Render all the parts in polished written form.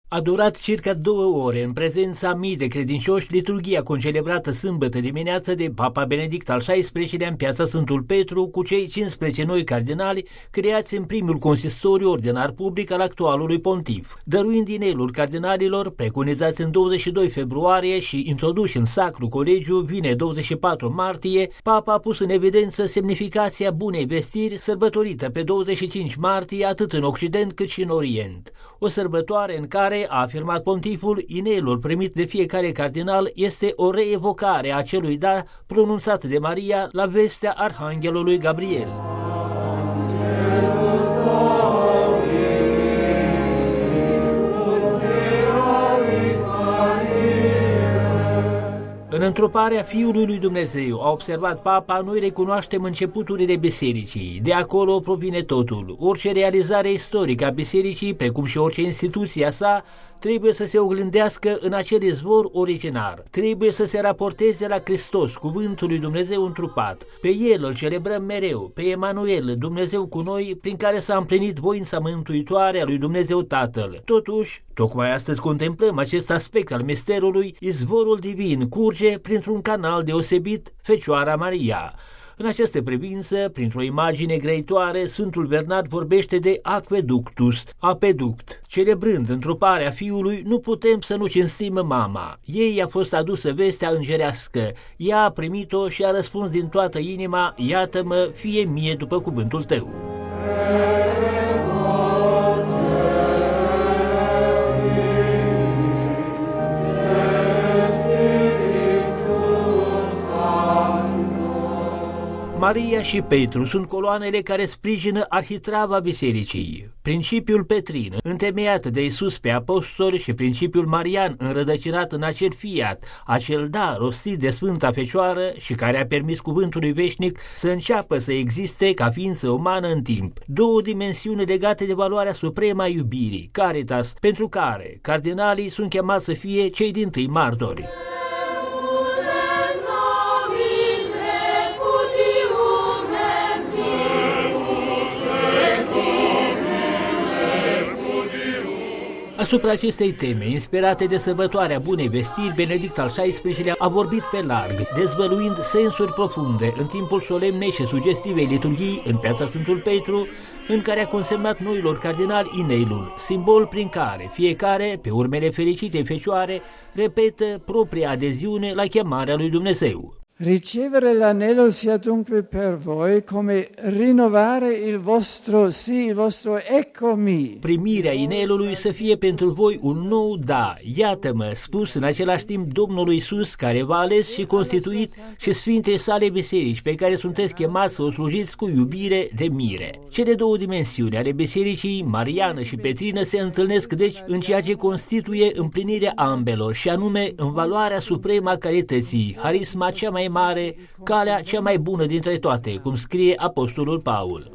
A durat circa 2 ore în prezența mii de credincioși liturghia concelebrată sâmbătă dimineață de Papa Benedict al XVI-lea în piața Sfântul Petru cu cei 15 noi cardinali creați în primul consistoriu ordinar public al actualului pontif, dăruind inelul cardinalilor preconizați în 22 februarie și introduși în Sacru Colegiu vineri 24 martie. Papa a pus în evidență semnificația bunei vestiri sărbătorită pe 25 martie atât în Occident cât și în Orient, o sărbătoare în care, a afirmat pontiful, inelul primit de fiecare cardinal este o reevocare a acelui da pronunțat de Maria la vestea Arhanghelului Gabriel. În întruparea Fiului lui Dumnezeu, a observat Papa, noi recunoaștem începuturile bisericii. De acolo provine totul. Orice realizare istorică a bisericii, precum și orice instituție a sa, trebuie să se oglindească în acel izvor originar. Trebuie să se raporteze la Hristos, cuvântul lui Dumnezeu întrupat. Pe El îl celebrăm mereu, pe Emanuel, Dumnezeu cu noi, prin care s-a împlinit voința mântuitoare a lui Dumnezeu Tatăl. Totuși, tocmai astăzi contemplăm acest aspect al misterului, izvorul divin curge printr-un canal deosebit, Fecioara Maria. În această privință, printr-o imagine grăitoare, Sfântul Bernard vorbește de aqueductus, apeduct. Celebrând întruparea Fiului, nu putem să nu cinstim mama. Ei a fost adusă vestea îngerească, ea a primit-o și a răspuns din toată inima, iată-mă, fie mie după cuvântul tău. Maria și Petru sunt coloanele care sprijină arhitrava bisericii. Principiul petrin, întemeiat de Iisus pe apostoli, și principiul marian, înrădăcinat în acel fiat, acel da rostit de Sfânta Fecioară și care a permis cuvântului veșnic să înceapă să existe ca ființă umană în timp. Două dimensiuni legate de valoarea supremă a iubirii, caritas, pentru care cardinalii sunt chemați să fie cei dintâi martori. Asupra acestei teme, inspirate de sărbătoarea Bunei Vestiri, Benedict al XVI-lea a vorbit pe larg, dezvăluind sensuri profunde în timpul solemnei și sugestivei liturghii în piața Sfântul Petru, în care a consemnat noilor cardinali inelul, simbol prin care fiecare, pe urmele fericitei Fecioare, repetă propria adeziune la chemarea lui Dumnezeu. Ricevere l'anello sia dunque per voi come rinnovare il vostro sì, il vostro eccomi. Primirea inelului să fie pentru voi un nou da, iată-mă, spus în același timp Domnul Iisus, care v-a ales și constituit, și Sfintei sale biserici, pe care sunteți chemați să o slujiți cu iubire de mire. Cele două dimensiuni ale bisericii, mariană și petrină, se întâlnesc deci în ceea ce constituie împlinirea ambelor, și anume în valoarea supremă a carității, harisma cea mai mare, calea cea mai bună dintre toate, cum scrie apostolul Paul.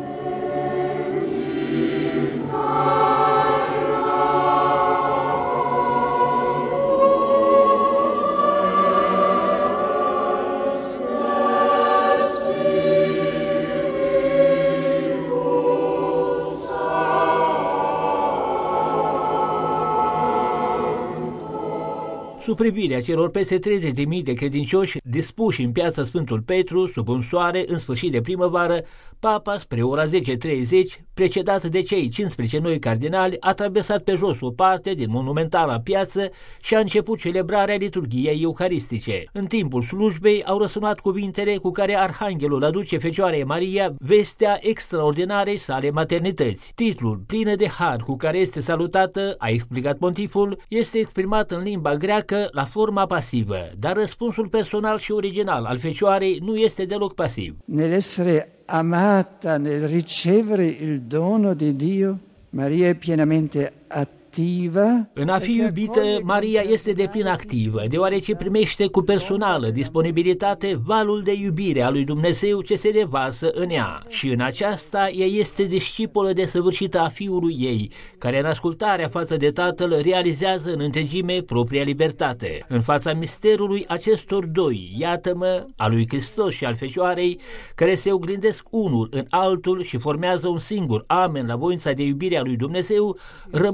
Sub privirea celor peste 30.000 de credincioși dispuși în piața Sfântul Petru, sub un soare în sfârșit de primăvară, Papa, spre ora 10:30, precedat de cei 15 noi cardinali, a traversat pe jos o parte din monumentala piață și a început celebrarea liturghiei euharistice. În timpul slujbei au răsunat cuvintele cu care Arhanghelul aduce Fecioarei Maria vestea extraordinarei sale maternități. Titlul plină de har cu care este salutată, a explicat pontiful, este exprimat în limba greacă la forma pasivă, dar răspunsul personal și original al Fecioarei nu este deloc pasiv. Nell'essere amata, nel ricevere il dono di Dio, Maria è pienamente attiva. În a fi iubită, Maria este deplin activă, deoarece primește cu personală disponibilitate valul de iubire a lui Dumnezeu ce se revarsă în ea. Și în aceasta ea este discipolă desăvârșită a Fiului ei, care în ascultarea față de Tatăl realizează în întregime propria libertate. În fața misterului acestor doi, iată-mă, a lui Hristos și al Fecioarei, care se oglindesc unul în altul și formează un singur amen la voința de iubire a lui Dumnezeu, rămânem în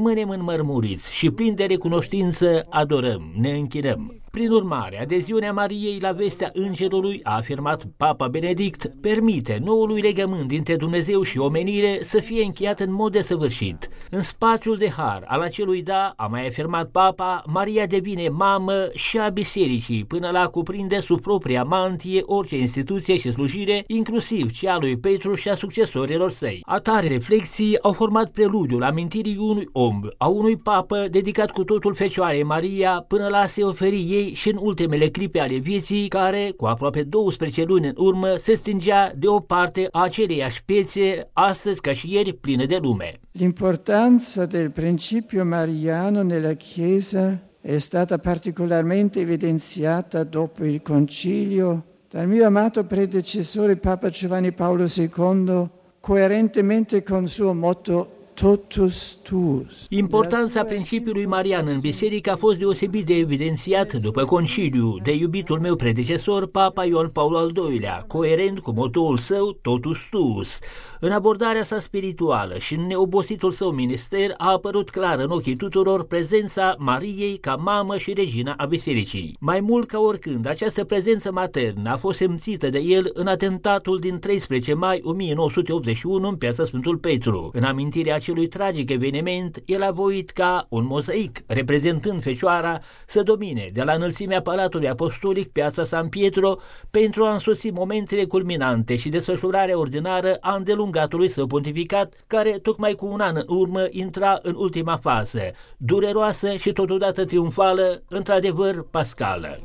neînmărmuriți și plini de recunoștință adorăm, ne închinăm. Prin urmare, adeziunea Mariei la vestea îngerului, a afirmat Papa Benedict, permite noului legământ dintre Dumnezeu și omenire să fie încheiat în mod desăvârșit. În spațiul de har al acelui da, a mai afirmat Papa, Maria devine mamă și a bisericii, până la cuprinde sub propria mantie orice instituție și slujire, inclusiv cea lui Petru și a succesorilor săi. Atare reflexii au format preludiul amintirii unui om, a unui papă dedicat cu totul Fecioarei Maria, până la a se oferi ei și în ultimele clipe ale vieții, care, cu aproape 12 luni în urmă, se stingea de o parte a aceleiași piețe, astăzi ca și ieri plină de lume. L'importanza del principio mariano nella Chiesa è stata particolarmente evidenziata dopo il Concilio dal mio amato predecessore Papa Giovanni Paolo II, coerentemente con suo motto Totus tuus. Importanța principiului marian în biserică a fost deosebit de evidențiat după conciliu de iubitul meu predecesor, Papa Ioan Paul al II-lea, coerent cu motoul său Totus tuus. În abordarea sa spirituală și în neobositul său minister a apărut clar în ochii tuturor prezența Mariei ca mamă și regina a bisericii. Mai mult ca oricând, această prezență maternă a fost simțită de el în atentatul din 13 mai 1981 în piața Sfântul Petru. În amintirea acelui tragic eveniment, el a voit ca un mozaic reprezentând Fecioara să domine de la înălțimea Palatului Apostolic piața San Pietro pentru a însoți momentele culminante și desfășurarea ordinară a îndelungatului său pontificat, care tocmai cu un an în urmă intra în ultima fază, dureroasă și totodată triumfală, într-adevăr pascală.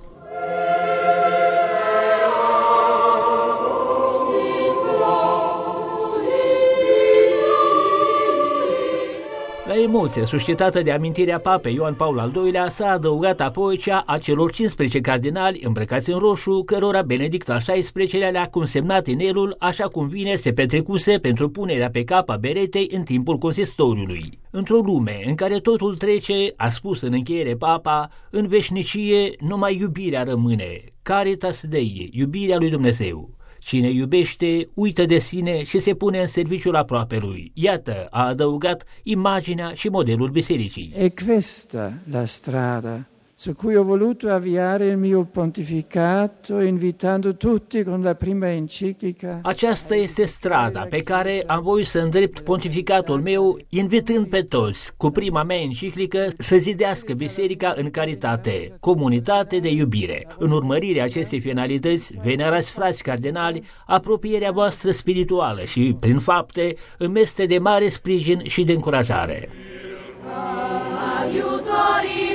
La emoția suscitată de amintirea papei Ioan Paul al II-lea s-a adăugat apoi cea a celor 15 cardinali îmbrăcați în roșu, cărora Benedict al XVI-lea le-a consemnat inelul, așa cum vineri se petrecuse pentru punerea pe cap a beretei în timpul consistoriului. Într-o lume în care totul trece, a spus în încheiere Papa, în veșnicie numai iubirea rămâne, caritas Dei, iubirea lui Dumnezeu. Cine iubește, uită de sine și se pune în serviciul aproapelui. Iată, a adăugat imaginea și modelul bisericii. E questa la strada su cui ho voluto avviare il mio pontificato, invitando tutti con la prima enciclica. Aceasta este strada pe care am voit să îndrept pontificatul meu, invitând pe toți, cu prima mea enciclică, să zidească biserica în caritate, comunitate de iubire. În urmărirea acestei finalități, venerați frați cardinali, apropierea voastră spirituală și, prin fapte, îmi este de mare sprijin și de încurajare. Aiutori